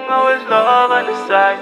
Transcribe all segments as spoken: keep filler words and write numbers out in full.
Always love on the side.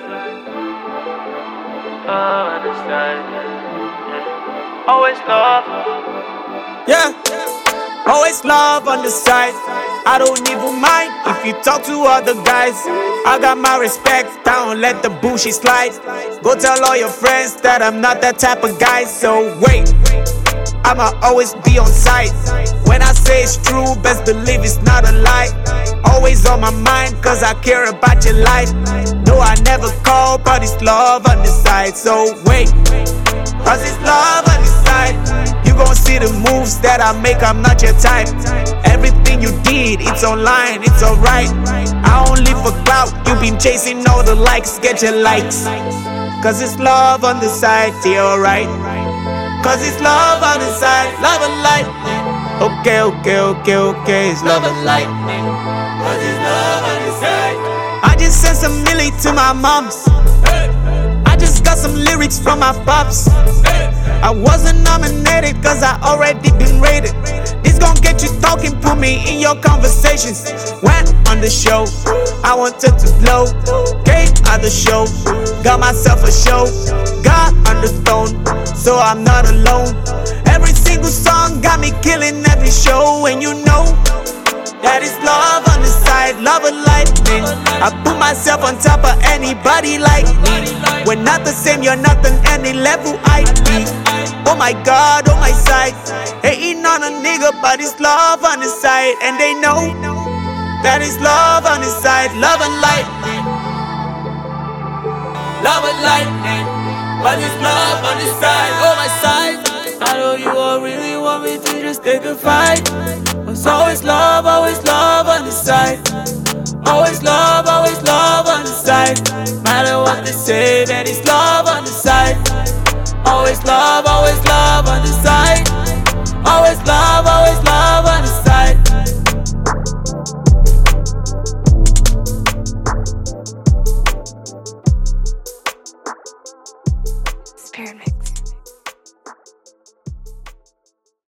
Love on the side. Yeah. Always love. Yeah, always love on the side. I don't even mind if you talk to other guys. I got my respect, I don't let the bullshit slide. Go tell all your friends that I'm not that type of guy. So wait, I'ma always be on site. When I say it's true, best believe it's not a lie. Always on my mind, cause I care about your life. No, I never call, but it's love on the side. So wait, cause it's love on the side. You gon' see the moves that I make, I'm not your type. Everything you did, it's online, it's alright. I don't live for clout, you been chasing all the likes, get your likes. Cause it's love on the side, yeah, alright. Cause it's love on the side, love and light. Okay, okay, okay, okay, it's love and light. Cause it's love on the side. I just sent some milli to my moms. I just got some lyrics from my pops. I wasn't nominated cause I already been rated. This gon' get you talking, put me in your conversations. Went on the show, I wanted to blow. Came out the show, got myself a show. Got on the throne, so I'm not alone. Every single song got me killing every show. And you know that it's love on the side, love and lightning. I put myself on top of anybody like me. We're not the same, you're not on any level I be. Oh my God, on my side. Hating on a nigga, but it's love on the side. And they know that it's love on the side, love and lightning. Love and lightning, but it's love on the side, on my side. I know you all really want me to just take a fight. It's always love, always love on the side. Always love, always love on the side. Matter what they say, that it's love on the side. Always love, always love on the side. Always love,